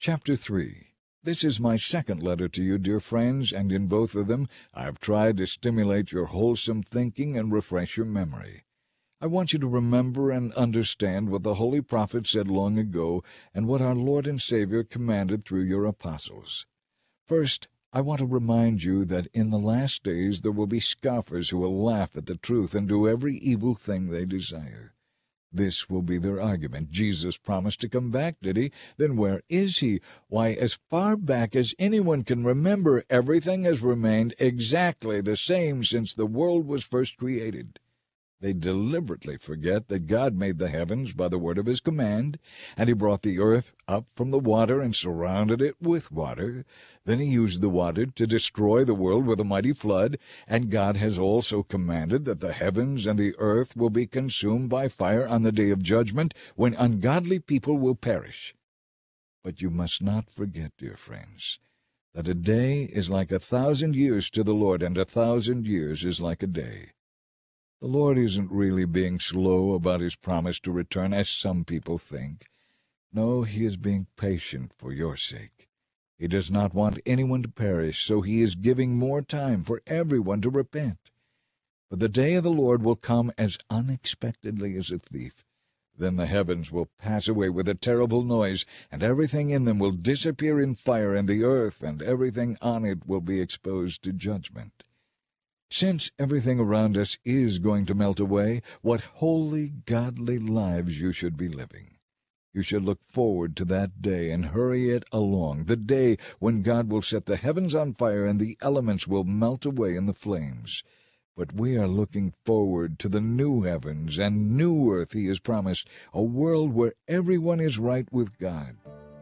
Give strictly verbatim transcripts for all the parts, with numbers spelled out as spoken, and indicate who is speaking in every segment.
Speaker 1: Chapter three. This is my second letter to you, dear friends, and in both of them I have tried to stimulate your wholesome thinking and refresh your memory. I want you to remember and understand what the holy prophet said long ago and what our Lord and Savior commanded through your apostles. First, I want to remind you that in the last days there will be scoffers who will laugh at the truth and do every evil thing they desire. This will be their argument. Jesus promised to come back, did he? Then where is he? Why, as far back as anyone can remember, everything has remained exactly the same since the world was first created. They deliberately forget that God made the heavens by the word of his command, and he brought the earth up from the water and surrounded it with water. Then he used the water to destroy the world with a mighty flood, and God has also commanded that the heavens and the earth will be consumed by fire on the day of judgment, when ungodly people will perish. But you must not forget, dear friends, that a day is like a thousand years to the Lord, and a thousand years is like a day. The Lord isn't really being slow about his promise to return, as some people think. No, he is being patient for your sake. He does not want anyone to perish, so he is giving more time for everyone to repent. For the day of the Lord will come as unexpectedly as a thief. Then the heavens will pass away with a terrible noise, and everything in them will disappear in fire, and the earth and everything on it will be exposed to judgment. Since everything around us is going to melt away, what holy, godly lives you should be living. You should look forward to that day and hurry it along, the day when God will set the heavens on fire and the elements will melt away in the flames. But we are looking forward to the new heavens and new earth he has promised, a world where everyone is right with God.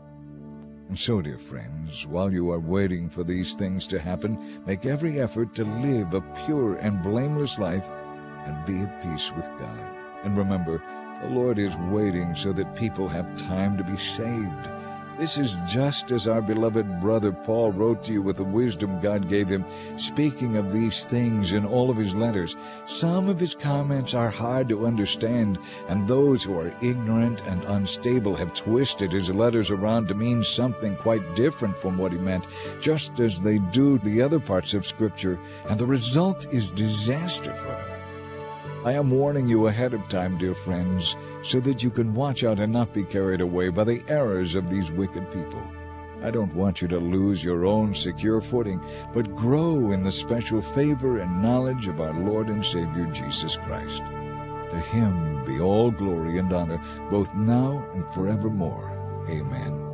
Speaker 1: And so, dear friends, while you are waiting for these things to happen, make every effort to live a pure and blameless life and be at peace with God. And remember, the Lord is waiting so that people have time to be saved. This is just as our beloved brother Paul wrote to you with the wisdom God gave him, speaking of these things in all of his letters. Some of his comments are hard to understand, and those who are ignorant and unstable have twisted his letters around to mean something quite different from what he meant, just as they do the other parts of Scripture, and the result is disaster for them. I am warning you ahead of time, dear friends, so that you can watch out and not be carried away by the errors of these wicked people. I don't want you to lose your own secure footing, but grow in the special favor and knowledge of our Lord and Savior Jesus Christ. To him be all glory and honor, both now and forevermore. Amen.